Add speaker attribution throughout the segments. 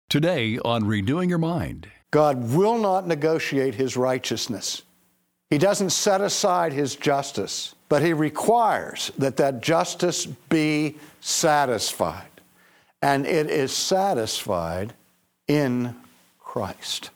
Speaker 1: Today on Renewing Your Mind.
Speaker 2: God will not negotiate his righteousness. He doesn't set aside his justice, but he requires that that justice be satisfied. And it is satisfied in Christ.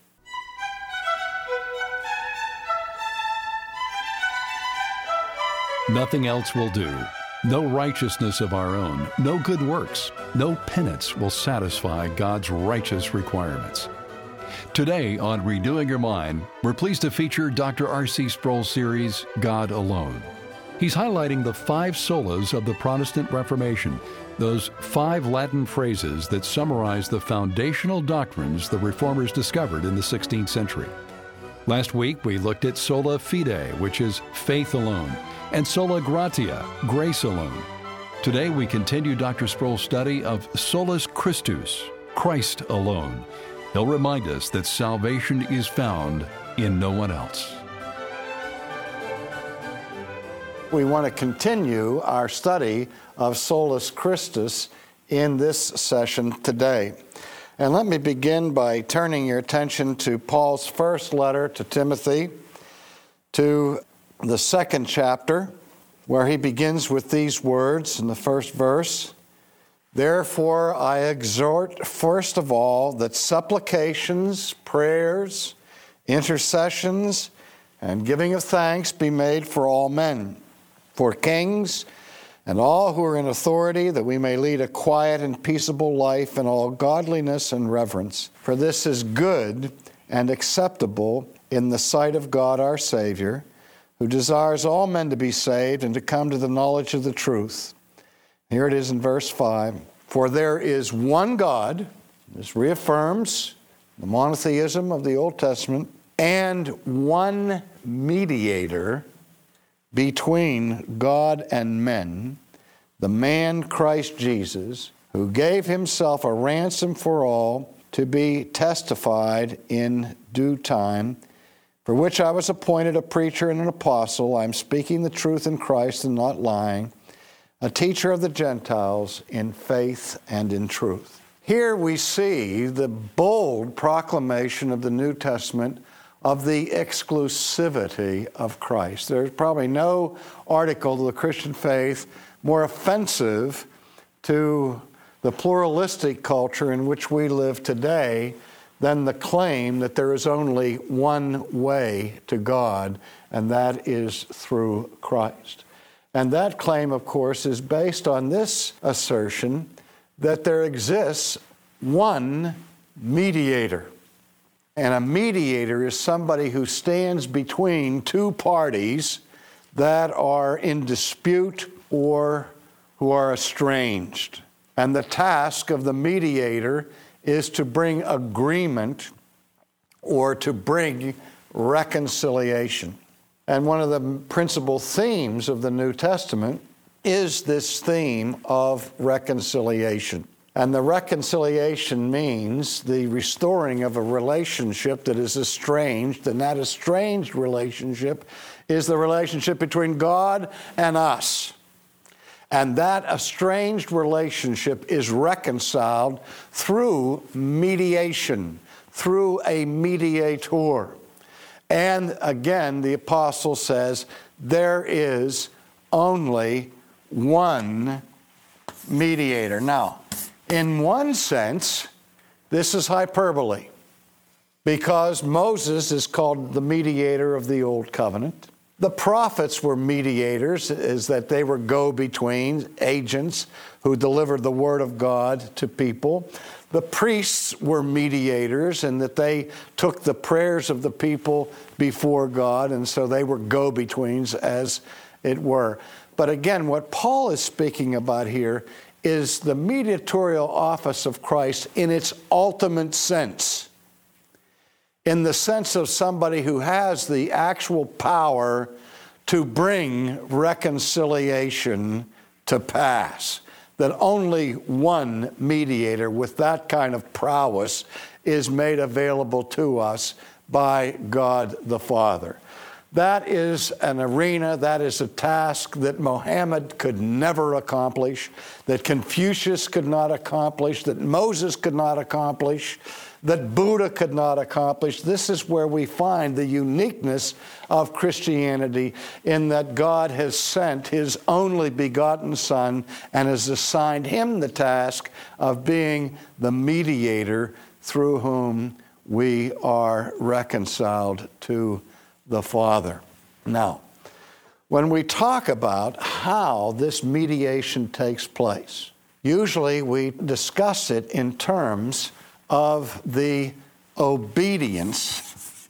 Speaker 1: Nothing else will do. No righteousness of our own, no good works, no penance will satisfy God's righteous requirements. Today on Renewing Your Mind, we're pleased to feature Dr. R.C. Sproul's series, God Alone. He's highlighting the 5 solas of the Protestant Reformation, those 5 Latin phrases that summarize the foundational doctrines the Reformers discovered in the 16th century. Last week, we looked at sola fide, which is faith alone, and sola gratia, grace alone. Today, we continue Dr. Sproul's study of solus Christus, Christ alone. He'll remind us that salvation is found in no one else.
Speaker 2: We want to continue our study of solus Christus in this session today. And let me begin by turning your attention to Paul's first letter to Timothy, to the 2nd chapter, where he begins with these words in the first verse. Therefore, I exhort, first of all, that supplications, prayers, intercessions, and giving of thanks be made for all men, for kings, and all who are in authority, that we may lead a quiet and peaceable life in all godliness and reverence. For this is good and acceptable in the sight of God our Savior, who desires all men to be saved and to come to the knowledge of the truth. Here it is in verse 5. For there is one God, this reaffirms the monotheism of the Old Testament, and one mediator between God and men, the man Christ Jesus, who gave himself a ransom for all to be testified in due time, for which I was appointed a preacher and an apostle. I am speaking the truth in Christ and not lying, a teacher of the Gentiles in faith and in truth. Here we see the bold proclamation of the New Testament of the exclusivity of Christ. There's probably no article of the Christian faith more offensive to the pluralistic culture in which we live today than the claim that there is only one way to God, and that is through Christ. And that claim, of course, is based on this assertion that there exists one mediator. And a mediator is somebody who stands between 2 parties that are in dispute or who are estranged. And the task of the mediator is to bring agreement or to bring reconciliation. And one of the principal themes of the New Testament is this theme of reconciliation. And the reconciliation means the restoring of a relationship that is estranged, and that estranged relationship is the relationship between God and us. And that estranged relationship is reconciled through mediation, through a mediator. And again, the apostle says, there is only one mediator. Now, in one sense, this is hyperbole, because Moses is called the mediator of the Old Covenant. The prophets were mediators, is that they were go-between agents who delivered the word of God to people. The priests were mediators in that they took the prayers of the people before God, and so they were go-betweens, as it were. But again, what Paul is speaking about here is the mediatorial office of Christ in its ultimate sense, in the sense of somebody who has the actual power to bring reconciliation to pass. That only one mediator with that kind of prowess is made available to us by God the Father. That is an arena, that is a task that Mohammed could never accomplish, that Confucius could not accomplish, that Moses could not accomplish, that Buddha could not accomplish. This is where we find the uniqueness of Christianity, in that God has sent His only begotten Son and has assigned Him the task of being the mediator through whom we are reconciled to the Father. Now, when we talk about how this mediation takes place, usually we discuss it in terms of the obedience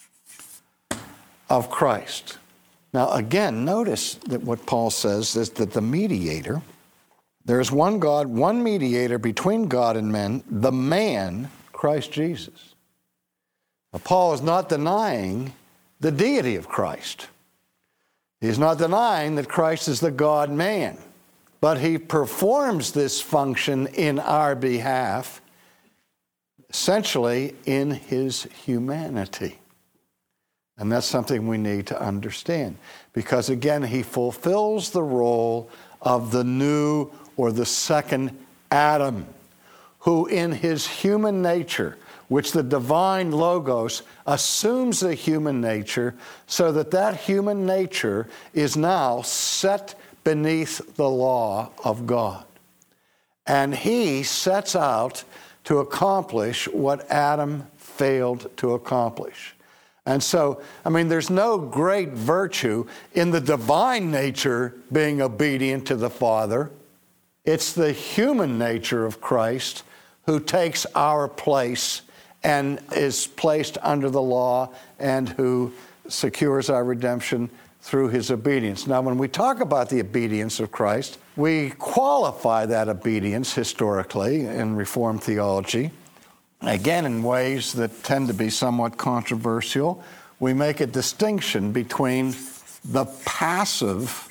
Speaker 2: of Christ. Now, again, notice that what Paul says is that the mediator, there is one God, one mediator between God and men, the man, Christ Jesus. Now, Paul is not denying the deity of Christ. He's not denying that Christ is the God-man, but He performs this function in our behalf, essentially in His humanity. And that's something we need to understand, because again, He fulfills the role of the new or the second Adam, who in His human nature, which the divine Logos assumes the human nature, so that that human nature is now set beneath the law of God. And He sets out to accomplish what Adam failed to accomplish. And so, there's no great virtue in the divine nature being obedient to the Father. It's the human nature of Christ who takes our place and is placed under the law, and who secures our redemption through His obedience. Now, when we talk about the obedience of Christ, we qualify that obedience historically in Reformed theology, again in ways that tend to be somewhat controversial. We make a distinction between the passive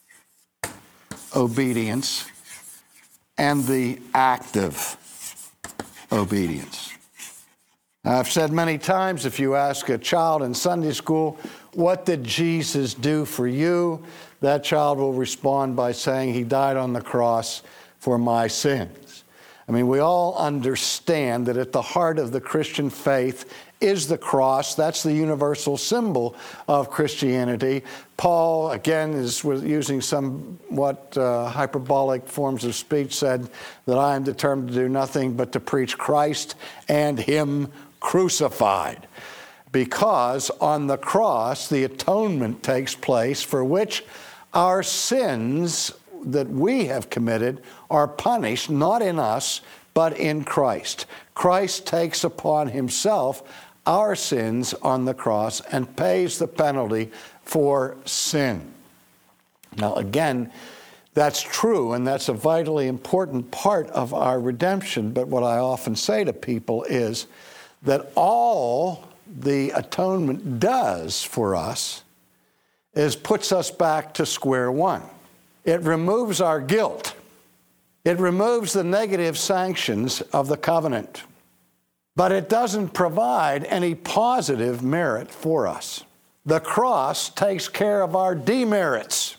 Speaker 2: obedience and the active obedience. I've said many times, if you ask a child in Sunday school, what did Jesus do for you? That child will respond by saying, He died on the cross for my sins. We all understand that at the heart of the Christian faith is the cross. That's the universal symbol of Christianity. Paul, again, is using somewhat hyperbolic forms of speech, said that I am determined to do nothing but to preach Christ and Him crucified. Because on the cross, the atonement takes place, for which our sins that we have committed are punished, not in us, but in Christ. Christ takes upon Himself our sins on the cross and pays the penalty for sin. Now, again, that's true, and that's a vitally important part of our redemption. But what I often say to people is that all the atonement does for us is puts us back to square one. It removes our guilt. It removes the negative sanctions of the covenant. But it doesn't provide any positive merit for us. The cross takes care of our demerits,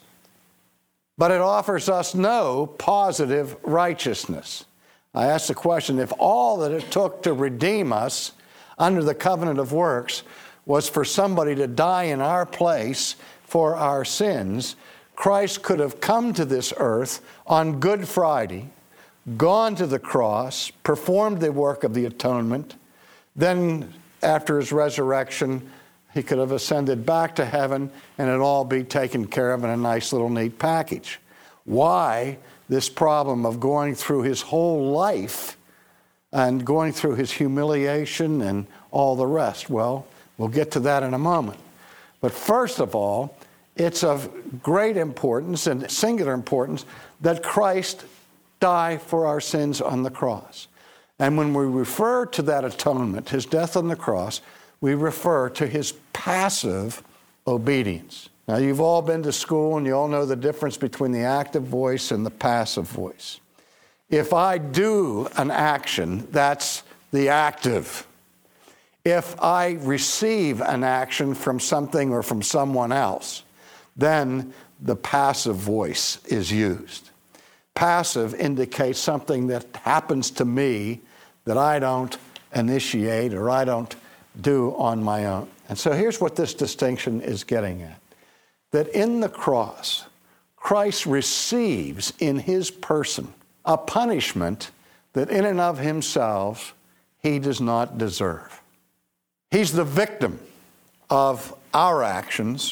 Speaker 2: but it offers us no positive righteousness. I ask the question, if all that it took to redeem us under the covenant of works was for somebody to die in our place for our sins, Christ could have come to this earth on Good Friday, gone to the cross, performed the work of the atonement, then after His resurrection, He could have ascended back to heaven and it all be taken care of in a nice little neat package. Why this problem of going through His whole life and going through His humiliation and all the rest? Well, we'll get to that in a moment. But first of all, it's of great importance and singular importance that Christ die for our sins on the cross. And when we refer to that atonement, His death on the cross, we refer to His passive obedience. Now, you've all been to school and you all know the difference between the active voice and the passive voice. If I do an action, that's the active. If I receive an action from something or from someone else, then the passive voice is used. Passive indicates something that happens to me that I don't initiate or I don't do on my own. And so here's what this distinction is getting at. That in the cross, Christ receives in his person a punishment that in and of himself he does not deserve. He's the victim of our actions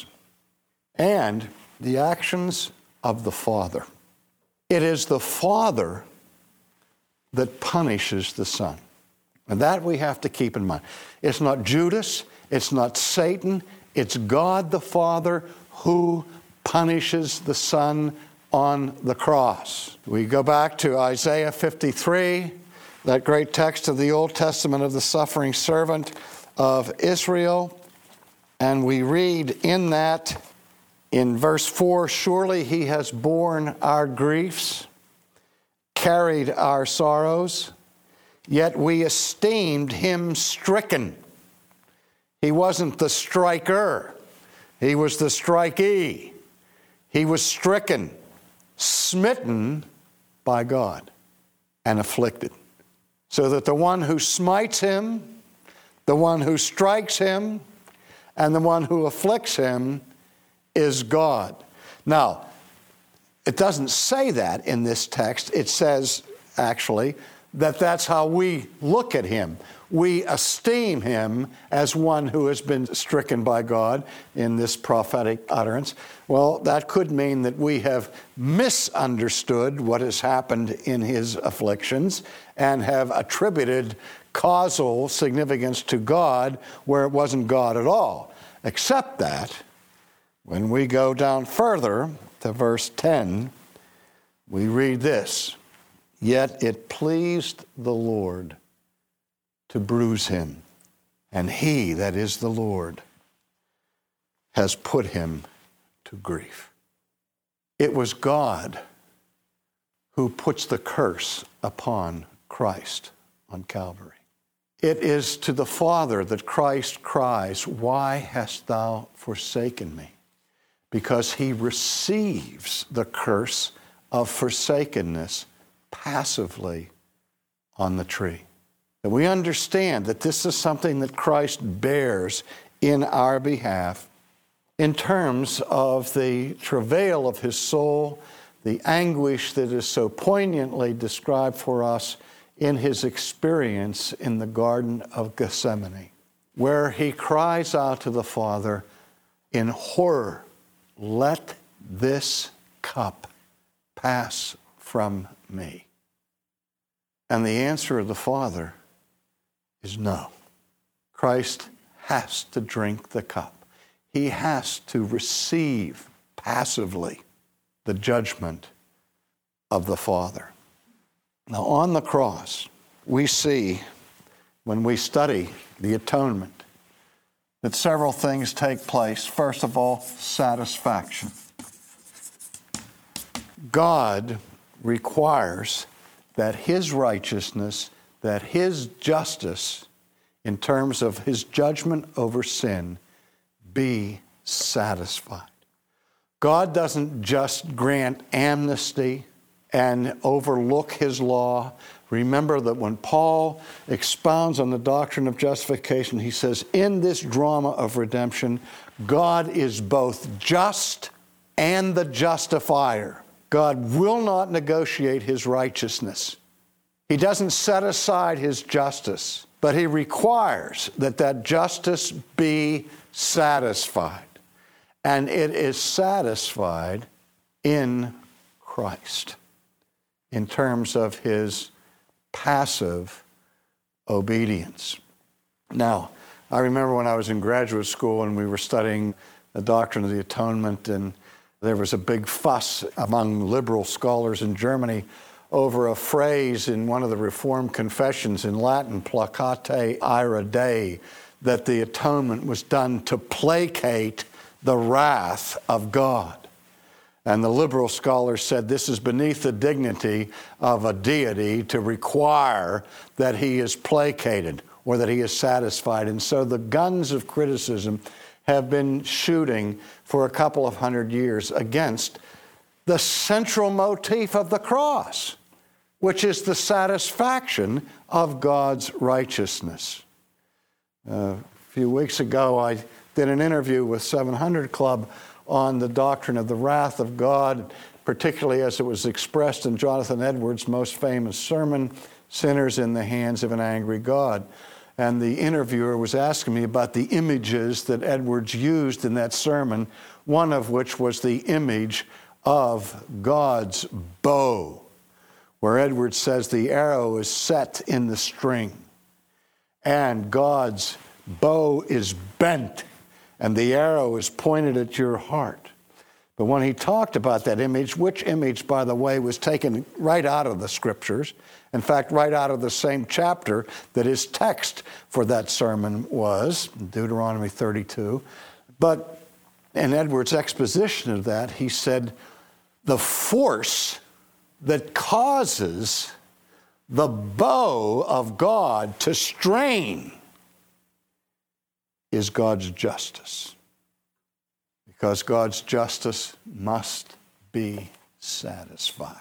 Speaker 2: and the actions of the Father. It is the Father that punishes the Son. And that we have to keep in mind. It's not Judas, it's not Satan, it's God the Father who punishes the Son on the cross. We go back to Isaiah 53, that great text of the Old Testament of the suffering servant of Israel, and we read in that, in verse 4, surely he has borne our griefs, carried our sorrows, yet we esteemed him stricken. He wasn't the striker, he was the strikee. He was stricken, smitten by God, and afflicted. So that the one who smites him, the one who strikes him, and the one who afflicts him is God. Now, it doesn't say that in this text. It says, actually, that that's how we look at him. We esteem him as one who has been stricken by God in this prophetic utterance. Well, that could mean that we have misunderstood what has happened in his afflictions and have attributed causal significance to God where it wasn't God at all. Except that when we go down further to verse 10, we read this, yet it pleased the Lord to bruise him, and he, that is the Lord, has put him to grief. It was God who puts the curse upon Christ on Calvary. It is to the Father that Christ cries, why hast thou forsaken me? Because he receives the curse of forsakenness passively on the tree. And we understand that this is something that Christ bears in our behalf in terms of the travail of his soul, the anguish that is so poignantly described for us in his experience in the Garden of Gethsemane, where he cries out to the Father in horror, let this cup pass from me. And the answer of the Father is no. Christ has to drink the cup. He has to receive passively the judgment of the Father. Now, on the cross, we see, when we study the atonement, that several things take place. First of all, satisfaction. God requires that his righteousness, that his justice, in terms of his judgment over sin, be satisfied. God doesn't just grant amnesty and overlook his law. Remember that when Paul expounds on the doctrine of justification, he says, in this drama of redemption, God is both just and the justifier. God will not negotiate his righteousness. He doesn't set aside his justice, but he requires that that justice be satisfied. And it is satisfied in Christ in terms of his passive obedience. Now, I remember when I was in graduate school and we were studying the doctrine of the atonement, and there was a big fuss among liberal scholars in Germany over a phrase in one of the Reformed confessions in Latin, placate ira Dei, that the atonement was done to placate the wrath of God. And the liberal scholars said this is beneath the dignity of a deity to require that he is placated. or that he is satisfied. And so the guns of criticism have been shooting for a couple of hundred years against the central motif of the cross, which is the satisfaction of God's righteousness. A few weeks ago, I did an interview with 700 Club on the doctrine of the wrath of God, particularly as it was expressed in Jonathan Edwards' most famous sermon, Sinners in the Hands of an Angry God. And the interviewer was asking me about the images that Edwards used in that sermon, one of which was the image of God's bow, where Edwards says the arrow is set in the string, and God's bow is bent, and the arrow is pointed at your heart. But when he talked about that image, which image, by the way, was taken right out of the Scriptures, in fact, right out of the same chapter that his text for that sermon was, Deuteronomy 32. But in Edwards' exposition of that, he said, the force that causes the bow of God to strain is God's justice. Because God's justice must be satisfied.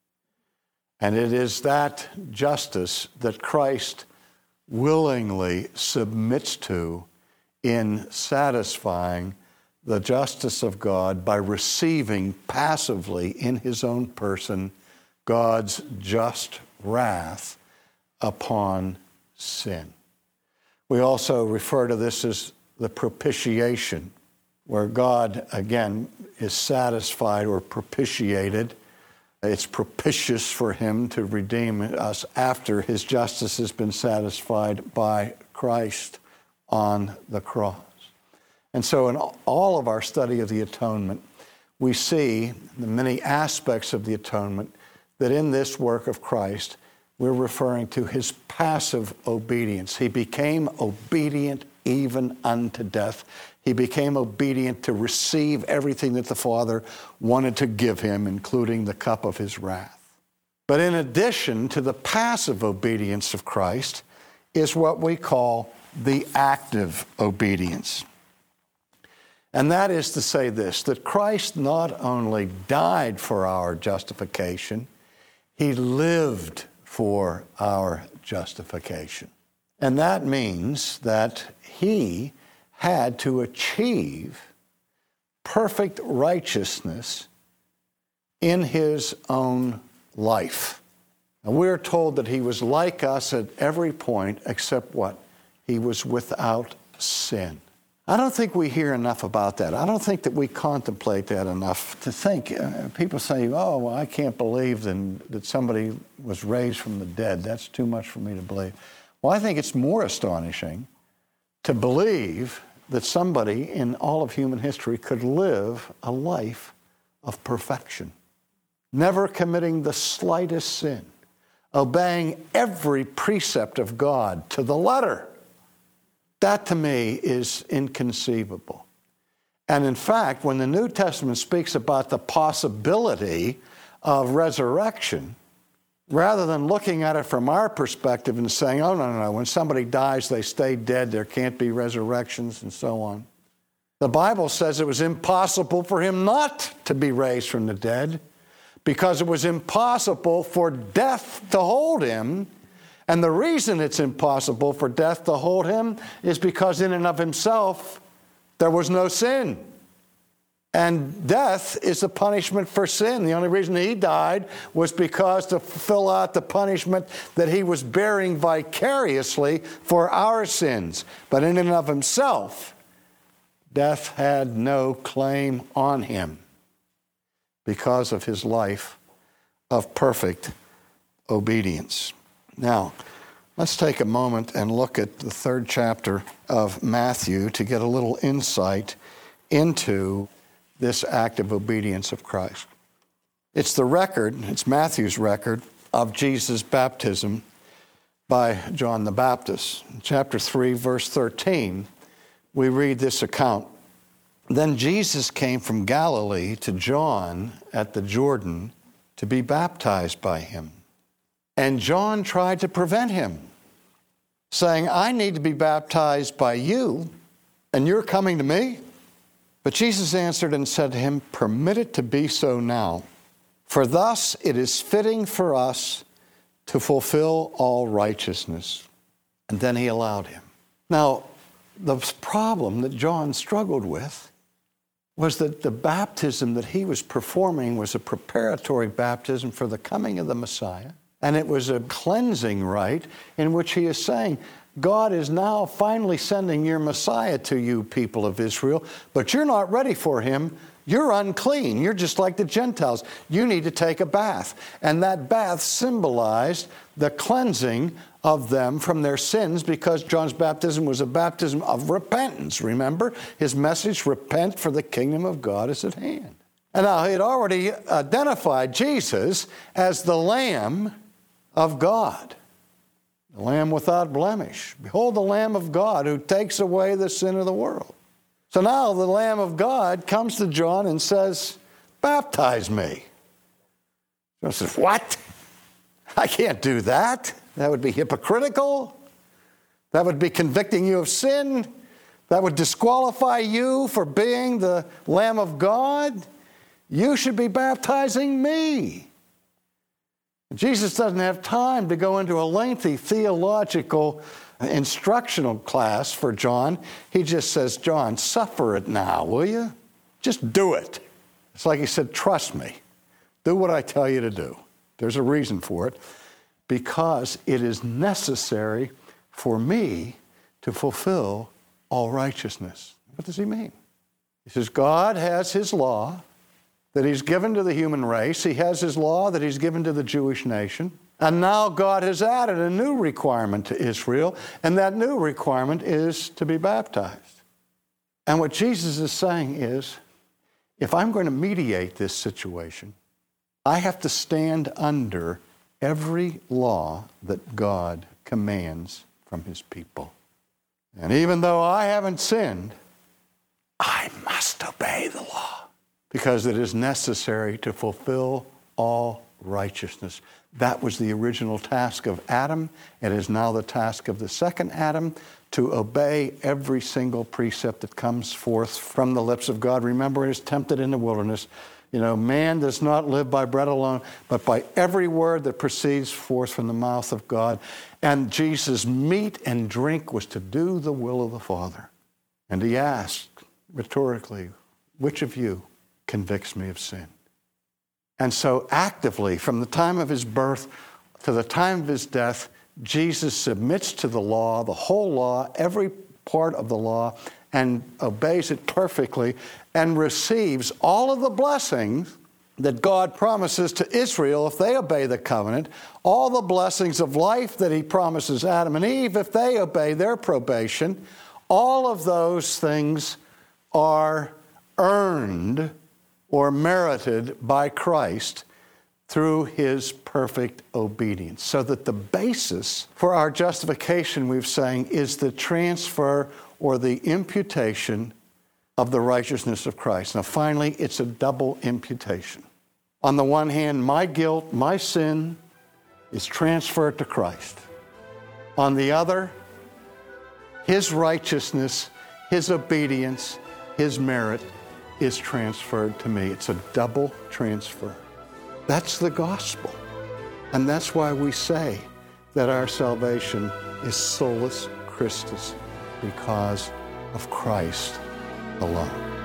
Speaker 2: And it is that justice that Christ willingly submits to in satisfying the justice of God by receiving passively in his own person God's just wrath upon sin. We also refer to this as the propitiation, where God, again, is satisfied or propitiated. It's propitious for him to redeem us after his justice has been satisfied by Christ on the cross. And so in all of our study of the atonement, we see the many aspects of the atonement that in this work of Christ, we're referring to his passive obedience. He became obedient even unto death. He became obedient to receive everything that the Father wanted to give him, including the cup of his wrath. But in addition to the passive obedience of Christ is what we call the active obedience. And that is to say this, that Christ not only died for our justification, he lived for our justification. And that means that he had to achieve perfect righteousness in his own life. And we're told that he was like us at every point except what? He was without sin. I don't think we hear enough about that. I don't think that we contemplate that enough to think. People say, oh, well, I can't believe that somebody was raised from the dead. That's too much for me to believe. Well, I think it's more astonishing to believe that somebody in all of human history could live a life of perfection, never committing the slightest sin, obeying every precept of God to the letter. That to me is inconceivable. And in fact, when the New Testament speaks about the possibility of resurrection, rather than looking at it from our perspective and saying, oh, no, when somebody dies, they stay dead, there can't be resurrections and so on. The Bible says it was impossible for him not to be raised from the dead because it was impossible for death to hold him. And the reason it's impossible for death to hold him is because in and of himself, there was no sin. And death is the punishment for sin. The only reason he died was because to fill out the punishment that he was bearing vicariously for our sins. But in and of himself, death had no claim on him because of his life of perfect obedience. Now, let's take a moment and look at the 3rd chapter of Matthew to get a little insight into this act of obedience of Christ. It's Matthew's record of Jesus' baptism by John the Baptist. In chapter 3, verse 13, we read this account. Then Jesus came from Galilee to John at the Jordan to be baptized by him. And John tried to prevent him, saying, I need to be baptized by you, and you're coming to me? But Jesus answered and said to him, permit it to be so now, for thus it is fitting for us to fulfill all righteousness. And then he allowed him. Now, the problem that John struggled with was that the baptism that he was performing was a preparatory baptism for the coming of the Messiah. And it was a cleansing rite in which he is saying, God is now finally sending your Messiah to you, people of Israel, but you're not ready for him. You're unclean. You're just like the Gentiles. You need to take a bath. And that bath symbolized the cleansing of them from their sins, because John's baptism was a baptism of repentance. Remember his message, repent for the kingdom of God is at hand. And now he had already identified Jesus as the Lamb of God, the Lamb without blemish. Behold the Lamb of God who takes away the sin of the world. So now the Lamb of God comes to John and says, baptize me. John says, what? I can't do that. That would be hypocritical. That would be convicting you of sin. That would disqualify you for being the Lamb of God. You should be baptizing me. Jesus doesn't have time to go into a lengthy theological instructional class for John. He just says, John, suffer it now, will you? Just do it. It's like he said, trust me. Do what I tell you to do. There's a reason for it. Because it is necessary for me to fulfill all righteousness. What does he mean? He says, God has his law that he's given to the human race. He has his law that he's given to the Jewish nation. And now God has added a new requirement to Israel, and that new requirement is to be baptized. And what Jesus is saying is, if I'm going to mediate this situation, I have to stand under every law that God commands from his people. And even though I haven't sinned, I must obey the law because it is necessary to fulfill all righteousness. That was the original task of Adam. It is now the task of the second Adam to obey every single precept that comes forth from the lips of God. Remember, he is tempted in the wilderness. Man does not live by bread alone, but by every word that proceeds forth from the mouth of God. And Jesus' meat and drink was to do the will of the Father. And he asked rhetorically, which of you convicts me of sin? And so actively, from the time of his birth to the time of his death, Jesus submits to the law, the whole law, every part of the law, and obeys it perfectly and receives all of the blessings that God promises to Israel if they obey the covenant, all the blessings of life that he promises Adam and Eve if they obey their probation. All of those things are earned or merited by Christ through his perfect obedience. So that the basis for our justification, we're saying, is the transfer or the imputation of the righteousness of Christ. Now finally, it's a double imputation. On the one hand, my guilt, my sin is transferred to Christ. On the other, his righteousness, his obedience, his merit is transferred to me. It's a double transfer. That's the gospel. And that's why we say that our salvation is solus Christus, because of Christ alone.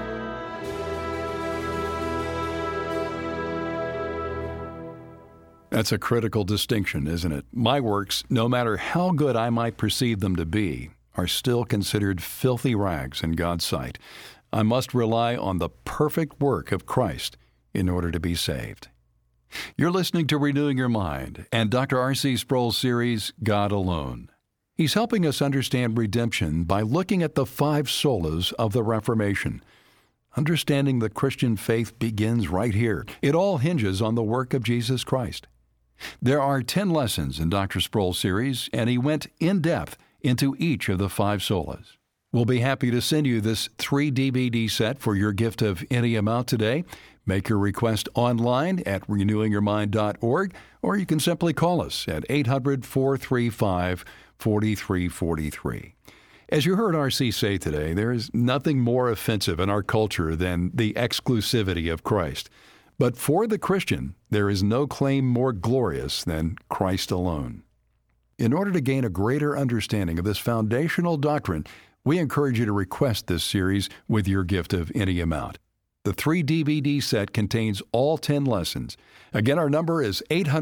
Speaker 1: That's a critical distinction, isn't it? My works, no matter how good I might perceive them to be, are still considered filthy rags in God's sight. I must rely on the perfect work of Christ in order to be saved. You're listening to Renewing Your Mind and Dr. R.C. Sproul's series, God Alone. He's helping us understand redemption by looking at the 5 solas of the Reformation. Understanding the Christian faith begins right here. It all hinges on the work of Jesus Christ. There are 10 lessons in Dr. Sproul's series, and he went in depth into each of the 5 solas. We'll be happy to send you this 3-DVD set for your gift of any amount today. Make your request online at renewingyourmind.org, or you can simply call us at 800-435-1414. 4343. As you heard R.C. say today, there is nothing more offensive in our culture than the exclusivity of Christ. But for the Christian, there is no claim more glorious than Christ alone. In order to gain a greater understanding of this foundational doctrine, we encourage you to request this series with your gift of any amount. The 3-DVD set contains all 10 lessons. Again, our number is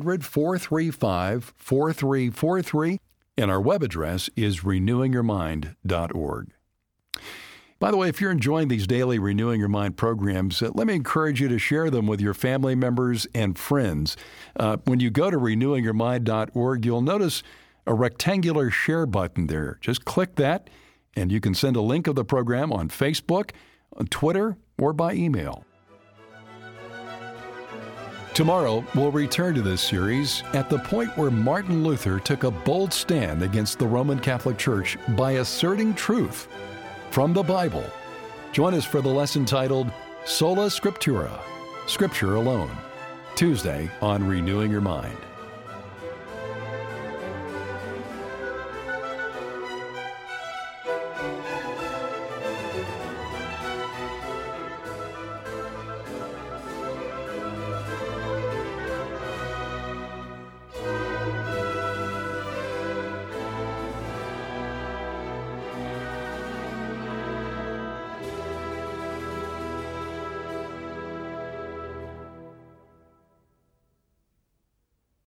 Speaker 1: 800-435-4343, and our web address is renewingyourmind.org. By the way, if you're enjoying these daily Renewing Your Mind programs, let me encourage you to share them with your family members and friends. When you go to renewingyourmind.org, you'll notice a rectangular share button there. Just click that, and you can send a link of the program on Facebook, on Twitter, or by email. Tomorrow, we'll return to this series at the point where Martin Luther took a bold stand against the Roman Catholic Church by asserting truth from the Bible. Join us for the lesson titled Sola Scriptura, Scripture Alone, Tuesday on Renewing Your Mind.